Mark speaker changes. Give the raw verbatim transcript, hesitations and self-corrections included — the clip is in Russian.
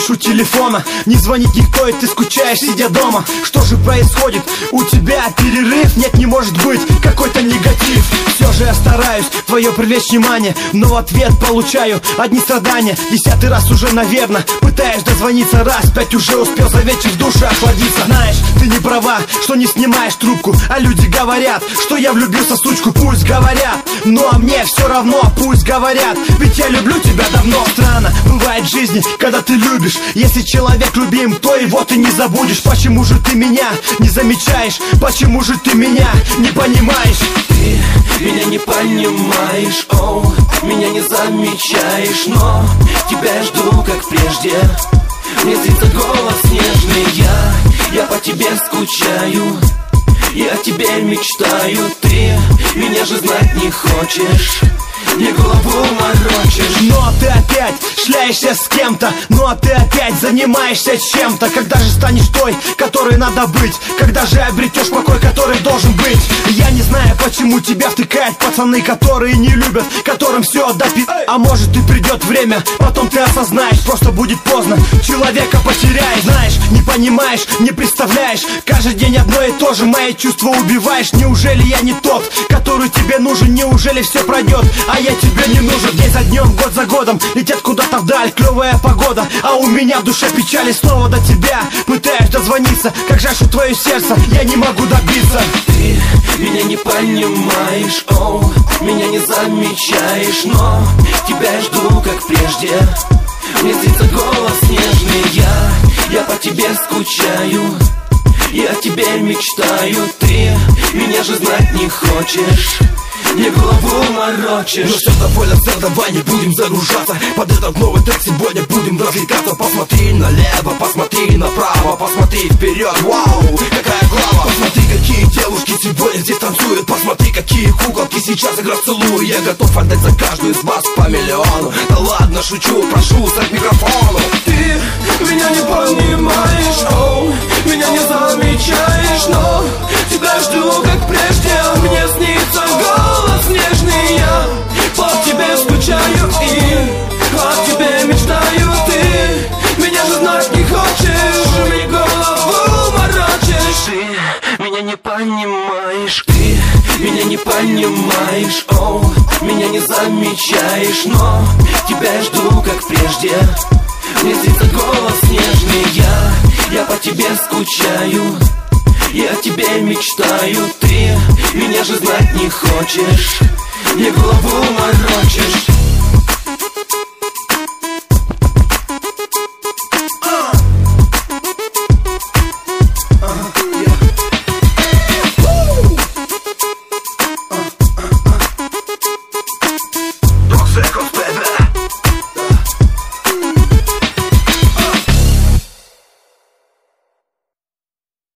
Speaker 1: сидишь у телефона, не звонит никто, и ты скучаешь, сидя дома. Что же происходит? У тебя перерыв? Нет, не может быть, какой-то негатив. Все же я стараюсь твое привлечь внимание, но в ответ получаю одни страдания. Десятый раз уже, наверное, пытаешь дозвониться раз, пять уже успел за вечер в душе охладиться. Знаешь, ты не права, что не снимаешь трубку, а люди говорят, что я влюбился в сучку. Пусть говорят, ну а мне все равно, пусть говорят, ведь я люблю тебя давно. Странно бывает в жизни, когда ты любишь. Если человек любим, то его ты не забудешь. Почему же ты меня не замечаешь? Почему же ты меня не понимаешь?
Speaker 2: Ты меня не понимаешь, оу, меня не замечаешь, но тебя я жду, как прежде. Мне снится голос нежный, я, я по тебе скучаю, я о тебе мечтаю. Ты меня же знать не хочешь, мне голову морочишь.
Speaker 1: Но ты опять шляешься с кем-то, ну а ты опять занимаешься чем-то. Когда же станешь той, которой надо быть? Когда же обретешь покой, который должен быть? Я не знаю, почему тебя втыкают пацаны, которые не любят, которым все допи... А может и придет время, потом ты осознаешь, просто будет поздно, человека потеряешь. Знаешь, не понимаешь, не представляешь, каждый день одно и то же, мои чувства убиваешь. Неужели я не тот, который тебе нужен? Неужели все пройдет, а я тебе не нужен? День за днем, год за годом летят куда-то вдаль, клевая погода, а у меня в душе печали. Снова до тебя пытаюсь дозвониться, как жажду твое сердце, я не могу добиться.
Speaker 2: Ты меня не понимаешь, оу, меня не замечаешь, но тебя я жду, как прежде. Мне снится голос нежный, я, я по тебе скучаю, я о тебе мечтаю. Ты меня же знать не хочешь, мне голову морочишь.
Speaker 3: Но все довольно, все, давай не будем загружаться. Под этот новый трек сегодня будем развлекаться. Посмотри налево, посмотри направо, посмотри вперед, вау, какая глава. Посмотри, какие девушки сегодня здесь танцуют. Посмотри, какие куколки сейчас играют, целую. Я готов отдать за каждую из вас по миллиону. Да ладно, шучу, прошу, стать микрофону.
Speaker 2: Ты меня не понимаешь, оу, меня не замечаешь, но тебя жду, как прежде. Мне снится голос нежный, я по тебе скучаю и о тебе мечтаю. Ты меня же знать не хочешь, мне голову морочишь. Ты меня не понимаешь, ты меня не понимаешь, оу, меня не замечаешь, но тебя я жду, как прежде. Мне снится голос нежный, я, я по тебе скучаю, я о тебе мечтаю. Ты меня же знать не хочешь, мне голову морочишь.